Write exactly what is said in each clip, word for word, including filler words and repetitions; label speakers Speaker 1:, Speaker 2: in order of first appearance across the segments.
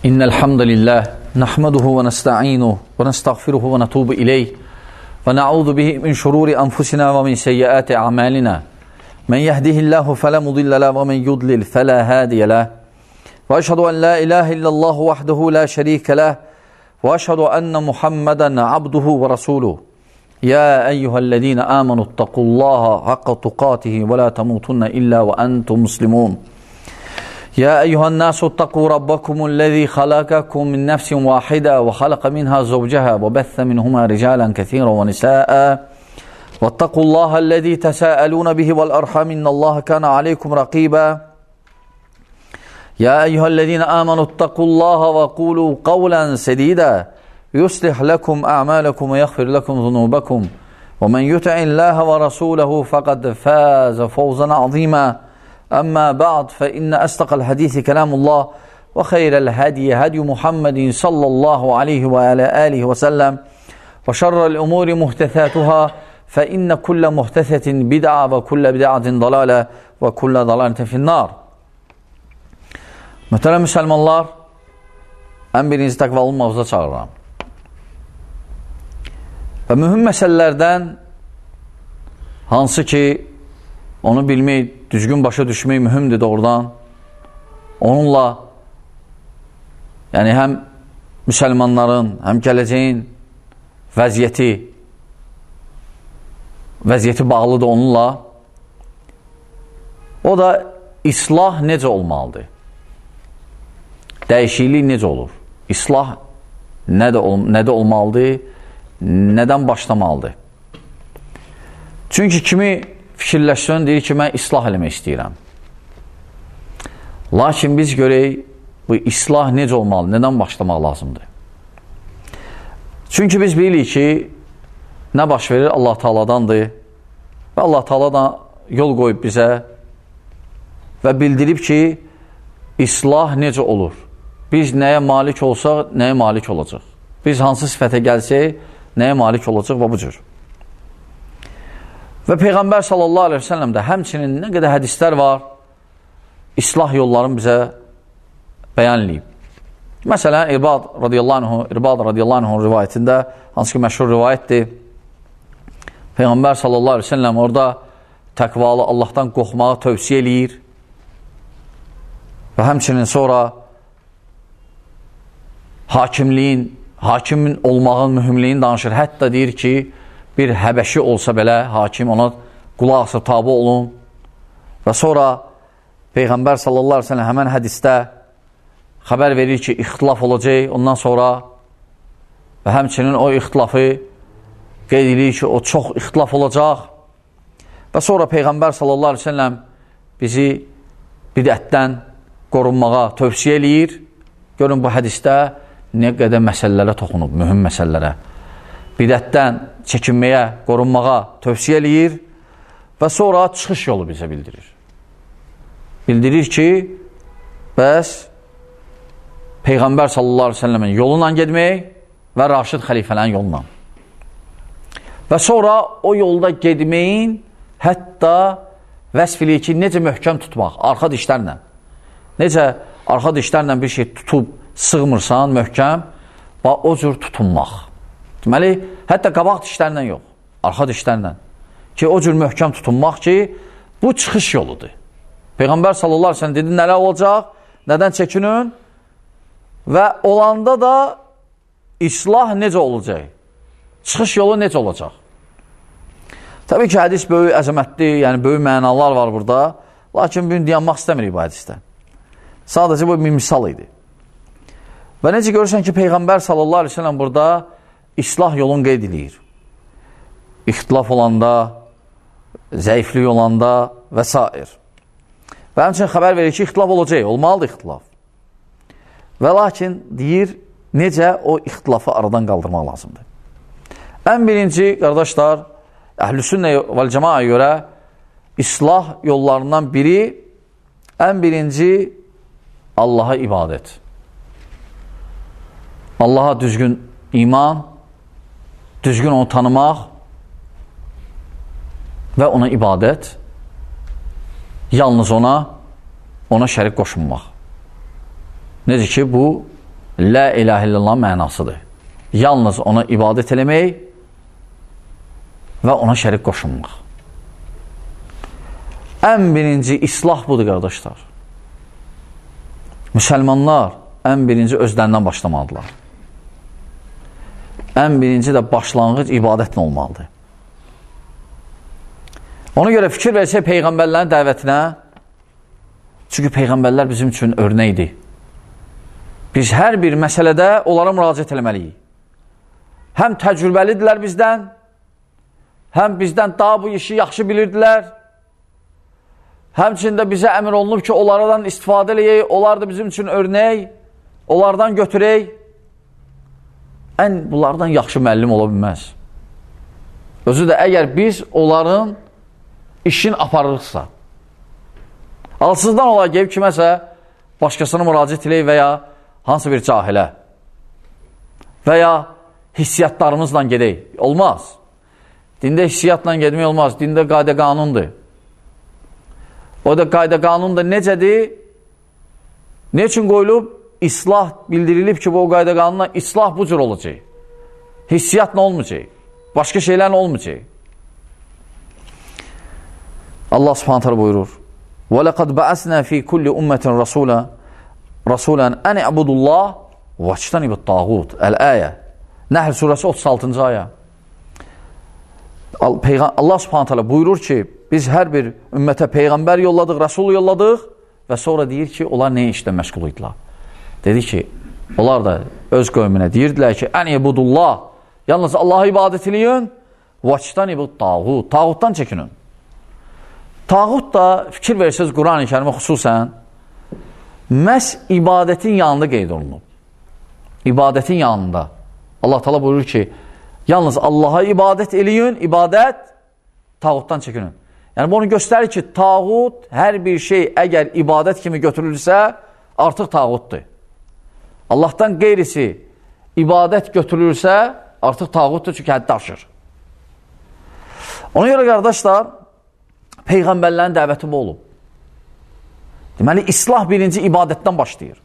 Speaker 1: إن الحمد لله نحمده ونستعينه ونستغفره ونتوب إليه ونعوذ به من شرور أنفسنا ومن سيئات أعمالنا من يهده الله فلا مضل له ومن يضلل فلا هادي له وأشهد أن لا إله إلا الله وحده لا شريك له وأشهد أن محمدا عبده ورسوله يا أيها الذين آمنوا اتقوا الله حق تقاته ولا تموتن إلا وأنتم مسلمون يا أيها الناس اتقوا ربكم الذي خلقكم من نفس واحدة وخلق منها زوجها وبث منهما رجالا كثيرا ونساء واتقوا الله الذي تساءلون به والأرحام إن الله كان عليكم رقيبا يا أيها الذين آمنوا اتقوا الله وقولوا قولا سديدا يصلح لكم أعمالكم ويغفر لكم ذنوبكم ومن يطع الله ورسوله فقد فاز فوزا عظيما أما بعد فإن أصدق الحديث كلام الله وخير الهدي هدي محمد صلى الله عليه وعلى آله وسلم وشر الأمور محدثاتها فإن كل محدثة بدعة وكل بدعة ضلالة وكل ضلالة في النار. Möhtərəm müsəlmanlar, ən birinci təqvalı mavzuda çağırıram. Və mühüm məsələlərdən hansı ki, onu bilmək, düzgün başa düşmək mühümdür doğrudan. Onunla, yəni həm müsəlmanların, həm gələcəyin vəziyyəti, vəziyyəti bağlıdır onunla. O da islah necə olmalıdır? Dəyişiklik necə olur? İslah nədə, ol nədə olmalıdır? Nədən başlamalıdır? Çünki kimi fikirləşsən, deyir ki, mən islah eləmək istəyirəm. Lakin biz görək, bu islah necə olmalı, nədən başlamaq lazımdır? Çünki biz bilirik ki, nə baş verir Allah Taala'dandır və Allah Taala da yol qoyub bizə və bildirib ki, islah necə olur? Biz nəyə malik olsaq, nəyə malik olacaq? Biz hansı sifətə gəlsək, nəyə malik olacaq və bu cür. Və Peyğəmbər sallallahu aleyhi ve sellem də həmçinin nə qədər hədislər var, islah yollarını bizə bəyan edib. Məsələn, İrbad radiyallahu anhu, İrbad radiyallahu anhu rivayətində, hansı ki məşhur rivayətdir, Peyğəmbər sallallahu aleyhi ve sellem orada təqvalı Allahdan qorxmağı tövsiyə eləyir və həmçinin sonra hakimliyin, hakimin olmağın mühümliyini danışır. Hətta deyir ki, bir həbəşi olsa belə, hakim ona qulaq asıb tabi olun. Və sonra Peyğəmbər sallallahu aleyhi ve sellem həmən hədisdə xəbər verir ki, ixtilaf olacaq ondan sonra və həmçinin o ixtilafı qeyd edir ki, o çox ixtilaf olacaq. Və sonra Peyğəmbər sallallahu aleyhi ve sellem bizi bidətdən qorunmağa tövsiyə eləyir. Görün, bu hədisdə nə qədər məsələlərə toxunub, mühüm məsələlərə. Bidətdən çəkinməyə, qorunmağa tövsiyə eləyir və sonra çıxış yolu bizə bildirir. Bildirir ki, bəs Peyğəmbər sallallahu aleyhi ve sellemin yolunla gedmək və Raşid xəlifələrin yolunla. Və sonra o yolda gedməyin hətta vəsf eləyir ki, necə möhkəm tutmaq, arxa dişlərlə. Necə arxa dişlərlə bir şey tutub sığmırsan, möhkəm, və o cür tutunmaq. Deməli, hətta qabaq dişlərlə yox, arxa dişlərlə. Ki, o cür möhkəm tutunmaq ki, bu çıxış yoludur. Peyğəmbər sallallahu aleyhi ve sellem dedi, nələr olacaq, nədən çəkinin və olanda da islah necə olacaq, çıxış yolu necə olacaq. Təbii ki, hədis böyük əzəmətli, yəni böyük mənalar var burada, lakin bugün dayanmaq istəmirik bu hədisdə. Sadəcə bu bir misal idi. Və necə görürsən ki, Peyğəmbər sallallahu aleyhi ve sellem burada islah yolunu qeyd edir. İxtilaf olanda, zəiflik olanda və s. Və həmçinin xəbər verir ki, ixtilaf olacaq, olmalıdır ixtilaf. Və lakin deyir, necə o ixtilafı aradan qaldırmaq lazımdır. Ən birinci, qardaşlar, Əhl-i-Sünnə vəl-Cəmaaya görə islah yollarından biri, ən birinci Allaha ibadət. Allaha düzgün iman, düzgün onu tanımaq və ona ibadət, yalnız ona, ona şərik qoşunmaq. Necə ki, bu La ilahe illallah mənasıdır. Yalnız ona ibadət eləmək və ona şərik qoşulmaq. Ən birinci islah budur, qardaşlar. Müsəlmanlar ən birinci özlərindən başlamalıdırlar. Ən birinci də başlanğıc ibadətlə olmalıdır. Ona görə fikir versək Peyğəmbərlərin dəvətinə, çünki Peyğəmbərlər bizim üçün örnəkdir. Biz hər bir məsələdə onlara müraciət eləməliyik. Həm təcrübəlidirlər bizdən, həm bizdən daha bu işi yaxşı bilirdilər, həmçində bizə əmr olunub ki, onlardan istifadə eləyək, onlar da bizim üçün örnək, onlardan götürək. Ən bunlardan yaxşı müəllim ola bilməz. Özü də əgər biz onların işin aparırıqsa, alsızdan ola gəlib kiməsə başqasına müraciət eləyək və ya hansı bir cahilə və ya hissiyatlarımızla gedək. Olmaz. Dində hissiyatla gedmək olmaz. Dində qayda qanundur. O da qayda qanun da necədir? Ne üçün qoyulub? İslah bildirilib ki, bu qayda qanunla islah bu cür olacaq. Hissiyatla olmayacaq. Başqa şeylərlə olmayacaq. Allah subhanahu teala buyurur: وَلَقَدْ بَعَثْنَا فِي كُلِّ أُمَّةٍ رَسُولًا رَسُولًا أَنِ اَعْبُدُ اللّٰهِ وَاجْتَنِبُ الطَّاغُوتِ El-Əyə. Nəhl surəsi otuz altıncı aya. Allah subhanahu teala buyurur ki, biz hər bir ümmətə Peyğəmbər yolladıq, Rəsul yolladıq və sonra deyir ki, onlar nə işlə məşğul idilər? Dedi ki, onlar da öz qövmünə deyirdilər ki, ən ibudullah, yalnız Allah'a ibadət eləyin, vaçtanibud tağut, tağutdan çəkinin. Tağut da, fikir verirsiniz Quran-ı Kərimə xüsusən, məhz ibadətin yanında qeyd olunub. İbadətin yanında. Allah Teala buyurur ki, yalnız Allah'a ibadət eləyin, ibadət, tağutdan çəkinin. Yəni, bunu göstərir ki, tağut, hər bir şey əgər ibadət kimi götürülürsə, artıq tağutdur. Allahdan qeyrisi ibadət götürülürsə, artıq tağutdur, çünki həddi aşır. Ona görə, qardaşlar, Peyğəmbərlərin dəvəti bu olub. Deməli, islah birinci ibadətdən başlayır.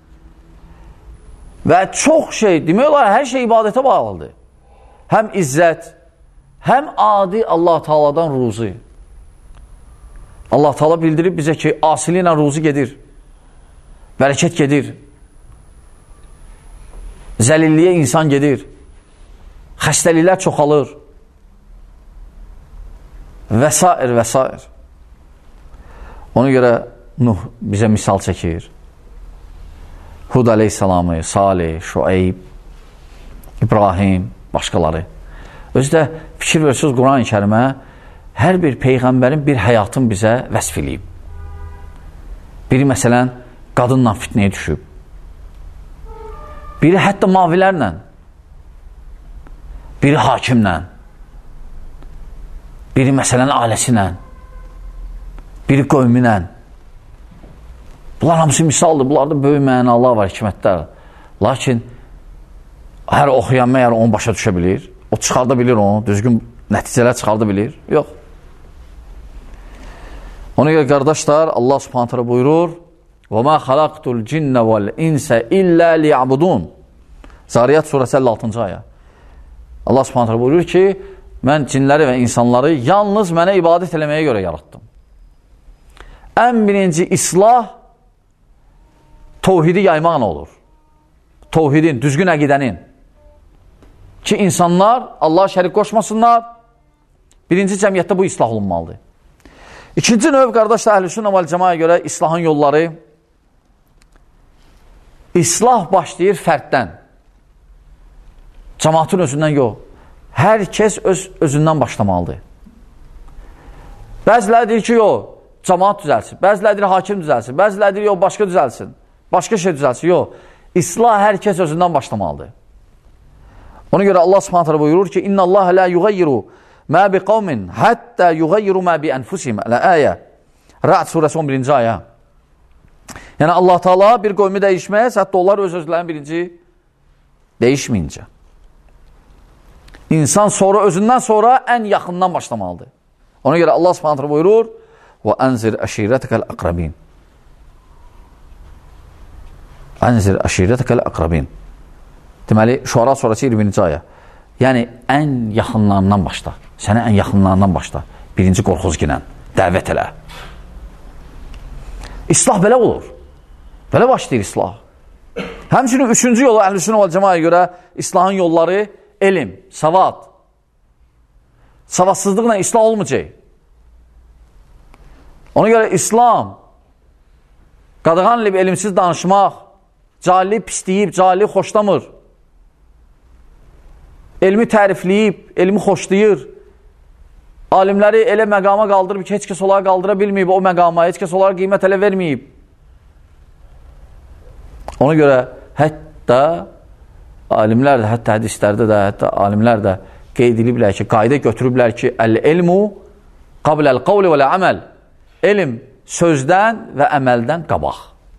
Speaker 1: Və çox şey, demək olar, hər şey ibadətə bağlıdır. Həm izzət, həm adi Allah Taala'dan ruzi. Allah Taala bildirib bizə ki, asili ilə ruzi gedir, bərəkət gedir, zəlilliyə insan gedir, xəstəliklər çoxalır və s. və s. Ona görə Nuh bizə misal çəkir. Hud aleyhissalamı, Salih, Şuayb, İbrahim, başqaları. Özü də fikir verirsiniz Quran-ı Kərimə, hər bir Peyğəmbərin bir həyatını bizə vəsf eləyib. Biri məsələn qadınla fitnəyə düşüb. Biri hətta mavilərlə. Biri hakimlə. Biri məsələn ailəsinlə. Biri qövmünlə. Bunlar hamısı misaldır. Bunlarda böyük mənalar var, hikmətlər. Lakin hər oxuyan məyər onu başa düşə bilir. O çıxarda bilir onu, düzgün nəticələr çıxarda bilir. Yox. Ona görə qardaşlar, Allah subhanahu teala buyurur: وَمَا خَلَقْتُ الْجِنَّ وَالْاِنْسَ إِلَّا لِيَعْبُدُونَ Zariyat surəsi əlli altıncı aya. Allah subhanahu teala buyurur ki, mən cinləri və insanları yalnız mənə ibadət eləməyə görə yaratdım. Ən birinci islah tevhidi yaymaqla olur. Tevhidin, düzgün əqidənin. Ki, insanlar Allah'a şərik qoşmasınlar. Birinci cəmiyyətdə bu islah olunmalıdır. İkinci növ, qardaşlar, Əhl-i-Sünnə vəl-Cəmaəyə görə islahın yolları, islah başlayır fərddən. Cəmaatın özündən yox. Hər kəs öz, özündən başlamalıdır. Bəziləri deyir ki, yox, cəmaat düzəlsin. Bəziləri deyir, hakim düzəlsin. Bəziləri deyir, yox, başqa düzəlsin. Başqa şey düzəlsin. Yox, islah hər kəs özündən başlamalıdır. Ona görə Allah subhanahu teala buyurur ki, İnna Allah la yugayyiru ma bi qavmin hatta yugayyiru ma bi anfusihim. El-Əyə. Ra'd surəsi on birinci aya. Yəni Allah Taala bir qövmü dəyişməz, hətta onlar öz özlərini birinci dəyişməyincə. İnsan sonra özündən sonra ən yaxından başlamalıdır. Ona görə Allah subhanahu teala buyurur: "Və anzir aşiretəkal aqrabin." Ənzir əşirətəkəl əqrabin. Deməli, Şuara sonrası iyirminci ayə. Yəni, ən yaxınlarından başla. Sənə ən yaxınlarından başla. Birinci qorxuz ginən, dəvət elə. İslah belə olur. Belə başlayır islah. Həmçinin üçüncü yolu Əhl-i-Sünnə vəl Cəmaəyə görə islahın yolları elm, savad. Savadsızlıqla islah olmayacaq. Ona görə İslam qadağanlıyıb elmsiz danışmaq, cahillik pisləyib, cahillik xoşlamır. Elmi tərifləyib, elmi xoşlayır. Alimləri elə məqama qaldırıb ki, heç kəs onları qaldıra bilməyib o məqama, heç kəs onları qiymət elə verməyib. Ona görə hətta alimlər də, hətta hədislərdə də, hətta alimlər də qeyd ediblər ki, qayda götürüblər ki, əl-ilmu qabləl qavli və lə'əməl. Elm sözdən və əməldən qabaq.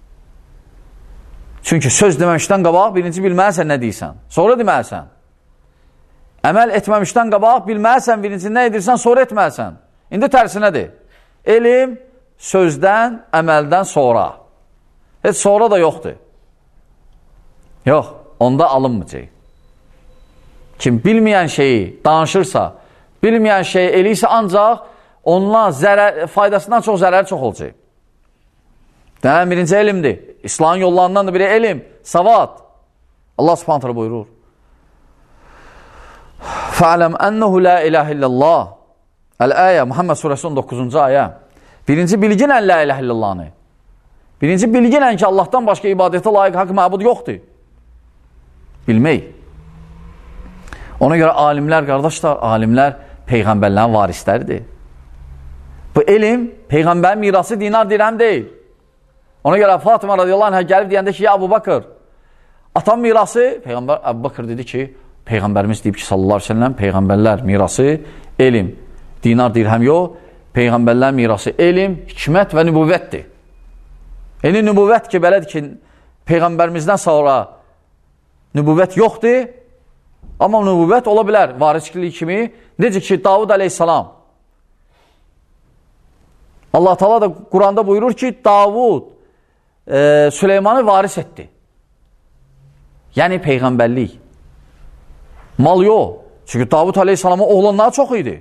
Speaker 1: Çünki söz deməmişdən qabaq birinci bilməlisən nə deyirsən, sonra deməlisən. Əməl etməmişdən qabaq bilməlisən, birinci nə edirsən, sonra etməlisən. İndi tərsinədir. Elm sözdən, əməldən sonra. Heç sonra da yoxdur. Yox, onda alınmayacaq. Kim bilməyən şeyi danışırsa, bilməyən şeyi eləyirsə ancaq ondan zərər, faydasından çox zərəri çox olacaq. Deyən birinci elmdir. İslamın yollarından da biri elm, savad. Allah subhanahu teala buyurur. Fa'lem ennehu la ilahe illallah. El-ayə, Muhammed surəsi on doqquzuncu ayə. Birinci bilginən la ilahe illallahını. Birinci bilginən ki, Allahdan başqa ibadətə layiq haqq məbud yoxdur. Bilmək. Ona görə alimlər, qardaşlar, alimlər peyğəmbərlərin varisləridir. Bu elm, peyğəmbərin mirası dinar dirəm deyil. Ona görə Fatıma radiyallahu anhə gəlib deyəndə ki, ya Əbu Bakır, atam mirası, peyğəmbər Əbu Bakır dedi ki, peyğəmbərimiz deyib ki, sallallahu aleyhi ve sellem, peyğəmbərlər mirası, elm, dinar dirhəm yox, peyğəmbərlər mirası, elm, hikmət və nübüvvətdir. Yəni, nübüvvət ki, belədir ki, peyğəmbərimizdən sonra nübüvvət yoxdur, amma nübüvvət ola bilər, varisçilik kimi, necə ki, Davud aleyhissalam. Allah Teala da Quranda buyurur ki, Davud e, Süleymanı varis etdi. Yəni, peyğəmbərlik. Mal yox. Çünki Davud aleyhissalamın oğlanları çox idi.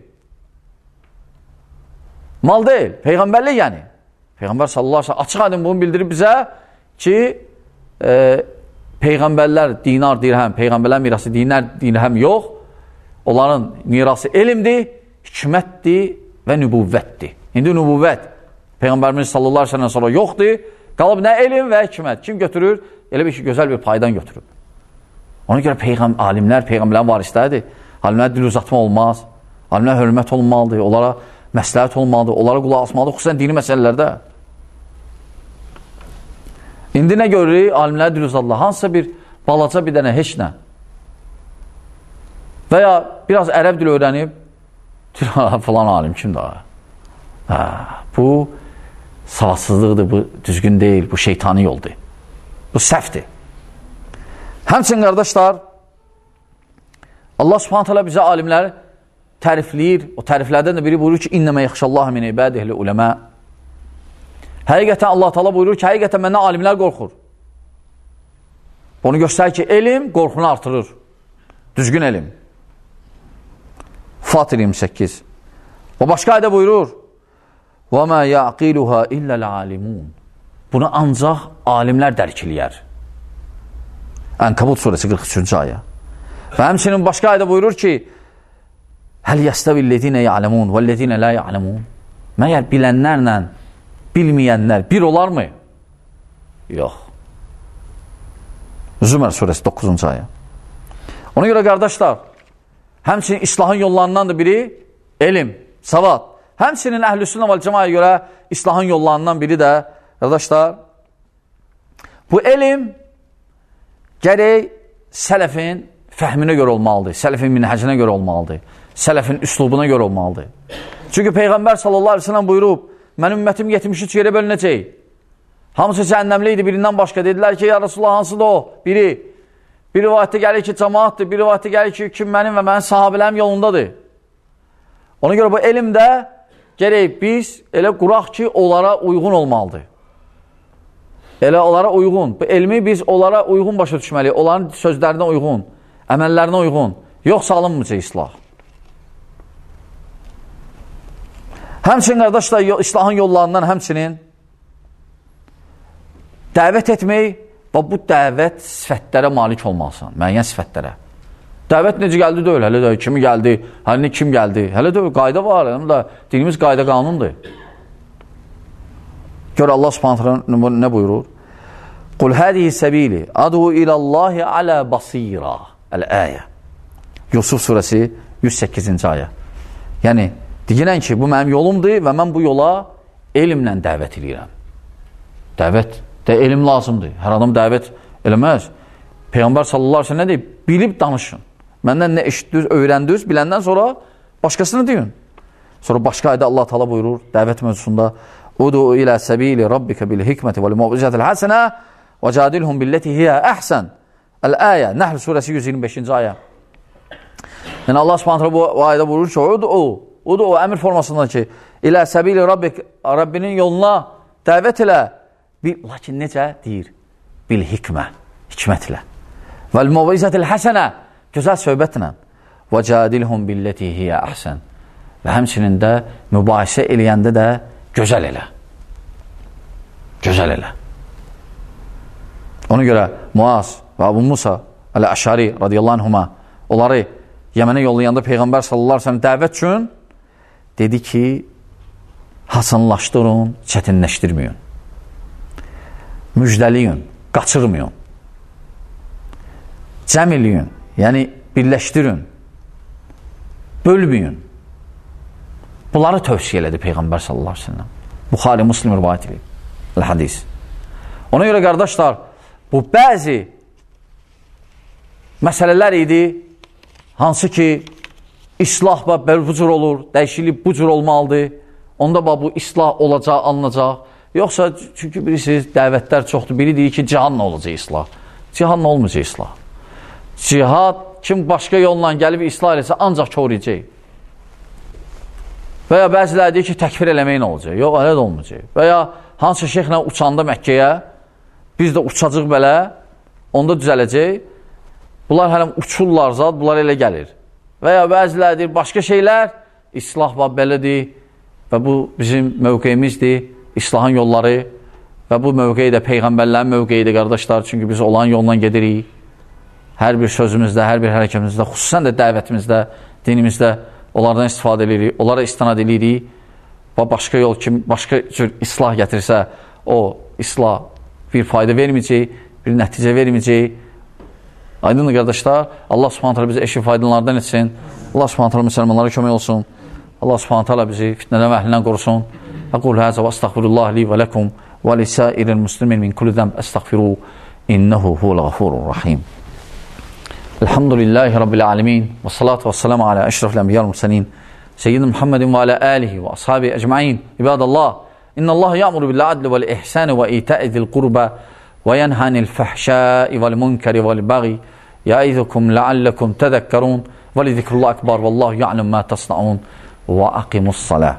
Speaker 1: Mal deyil, peyğəmbərlik yəni. Peyğəmbər sallallahu aleyhi ve sellem açıq aydın bunu bildirib bizə ki, e, peyğəmbərlər dinar, dirhəm, peyğəmbərlər mirası dinar, dirhəm yox. Onların mirası elmdir, hikmətdir və nübüvvətdir. İndi nübüvvət peyğəmbərimiz sallallahu aleyhi ve sellem sonra yoxdur. Qalıb nə elm və hikmət. Kim götürür? Elə bir ki, gözəl bir paydan götürür. Ona görə peyğəm, alimlər, peyğəmbərlərin varisləridir. Alimlər dil uzatma olmaz. Alimlər hörmət olmalıdır. Onlara məsləhət olmalıdır. Onlara qulaq asmalıdır. Xüsusən dini məsələlərdə. İndi nə görürük? Alimlər dil uzatırlar. Hansısa bir balaca bir dənə, heç nə. Və ya biraz ərəb dil öyrənib, falan alim kimdir? Hə, bu savadsızlıqdır, bu düzgün deyil, bu şeytani yoldur. Bu səhvdir. Həmçinin, qardaşlar, Allah subhanahu teala bizə alimləri tərifləyir. O təriflərdən də biri buyurur ki, İnnəmə yaxşallahu min ibadihil uləmə. Həqiqətən Allah Teala buyurur ki, həqiqətən məndən alimlər qorxur. Onu göstərir ki, elm qorxunu artırır. Düzgün elm. Fatir iyirmi səkkiz. O başqa ayda buyurur, وَمَا يَعْقِلُهَا إِلَّا الْعَالِمُونَ. Bunu ancaq alimlər dərk eləyər. Ənkabut surəsi qırx üçüncü ayə. Və həmçinin başqa ayda buyurur ki, Həl yəstəvillədinə ya'ləmun vəllədinə la ya'ləmun. Məyər bilənlərlə bilməyənlər bir olar mı? Yox. Zümər surəsi doqquzuncu ayə. Ona görə, qardaşlar, həmçinin islahın yollarından da biri elm, savad. Həmçinin Əhl-i-Sünnə vəl Cəmaəyə görə islahın yollarından biri də, qardaşlar, bu elm gərək sələfin fəhminə görə olmalıdır, sələfin minhəcinə görə olmalıdır, sələfin üslubuna görə olmalıdır. Çünki Peyğəmbər sallallahu aleyhi ve sellem buyurub, mənim ümmətim yetmiş üç yerə bölünəcək. Hamısı cəhənnəmli idi, birindən başqa. Dedilər ki, ya Rasulullah, hansıdır o? Biri. Bir rivayətdə gəlir ki, cəmaatdır, bir rivayətdə gəlir ki, kim mənim və mənim sahabilərim yolundadır. Ona görə bu elmdə gərək biz elə quraq ki, onlara uyğun olmalıdır. Elə onlara uyğun. Bu elmi biz onlara uyğun başa düşməliyik. Onların sözlərinə uyğun, əməllərinə uyğun. Yoxsa alınmayacaq islah. Həmçinin, qardaşlar, islahın yollarından həmçinin dəvət etmək və bu dəvət sifətlərə malik olmalısan, müəyyən sifətlərə. Dəvət necə gəldi deyil, hələ də kimi gəldi, hələ kim gəldi, hələ də qayda var, hələ də dinimiz qayda qanundur. Gör Allah Subhanahu nə buyurur? Qul hədihi səbili adu ilallahi alə basira. Əl-əyə. Yusuf surəsi yüz səkkizinci ayə. Yəni, deyilən ki, bu mənim yolumdur və mən bu yola elmlə dəvət edirəm. Dəvət də elm lazımdır. Hər adam dəvət eləməz. Peyğəmbər sallallahu aleyhi ve sellem nə deyib? Bilib danışın. Məndən nə eşitdiniz, öyrəndiniz, biləndən sonra başqasını deyin. Sonra başqa ayda Allah Teala buyurur, dəvət mövzusunda Udu ilə səbili rabbikə bil hikməti və l-mu'vizətil həsənə və cadilhum billəti hiyə əhsən. Əl-əyə, Nəhl surəsi yüz iyirmi beşinci ayə. Yəni Allah Subhanahu bu ayədə buyurur ki, Udu, Udu o əmr formasında ki, ilə səbili rabbik, Rabbinin yoluna dəvət elə. Lakin necə deyir? Bil hikmə, hikmətlə. Və l-mu'vizətil həsənə, gözəl söhbətlə. Və cadilhum billəti hiyə əhsən. Və həmçinin də mübahisə eləyəndə də gözəl elə. Gözəl elə. Ona görə Muaz və Abu Musa Əl-Əşari radiyallahu anhuma onları Yəmənə yollayanda Peyğəmbər sallallahu aleyhi ve sellem dəvət üçün dedi ki, hasanlaşdırın, çətinləşdirməyin. Müjdəliyin, qaçırmayın. Cəm eləyin, yəni birləşdirin. Bölməyin. Bunları tövsiyə elədi Peyğəmbər sallallahu aleyhi ve sellem. Buxari, Müslim rivayət edir. El-hadis. Ona görə qardaşlar, bu bəzi məsələlər idi, hansı ki, islah bu cür olur, dəyişiklik bu cür olmalıdır. Onda bu islah olacaq, alınacaq. Yoxsa, çünki bilirsiniz, dəvətlər çoxdur. Biri deyir ki, cihanla olacaq islah. Cihanla olmayacaq islah. Cihad, kim başqa yolla gəlib islah eləsə, ancaq körəyəcək. Və ya bəziləri deyir ki, təkfir eləməyin olacaq. Yox, elə də olmayacaq. Və ya hansı şeyxlə uçanda Məkkəyə, biz də uçacaq belə, onda düzələcək. Bunlar hələm uçurlar zat, bunlar elə gəlir. Və ya bəziləri deyir, başqa şeylər, islah var belədir və bu bizim mövqeyimizdir, islahın yolları və bu mövqeyi də Peyğəmbərlərin mövqeyidir, qardaşlar, çünki biz olan yolla gedirik. Hər bir sözümüzdə, hər bir hərəkətimizdə, xüsusən də dəvətimizdə, dinimizdə onlardan istifadə edirik, onlara istinad edirik və başqa yol kim, başqa cür islah gətirsə, o islah bir fayda verməyəcək, bir nəticə verməyəcək. Aydındır, qardaşlar, Allah Subhanahu taala bizi eşi faydalardan etsin, Allah Subhanahu taala müsəlmanlara kömək olsun, Allah Subhanahu taala bizi fitnədən və əhlindən qorusun. Aqul həzə və əstəğfirullah li və ləkum və lisəiril muslimin min kulli zənb əstəğfiru, innehu huvel-ğafurur rahim. الحمد لله رب العالمين والصلاة والسلام على أشرف الأنبياء والمرسلين سيدنا محمد وعلى آله وأصحابه أجمعين. عباد الله، إن الله يأمر بالعدل والإحسان وإيتاء ذي القربى وينهى عن الفحشاء والمنكر والبغي يعظكم لعلكم تذكرون ولذكر الله أكبر والله يعلم ما تصنعون وأقيموا الصلاة.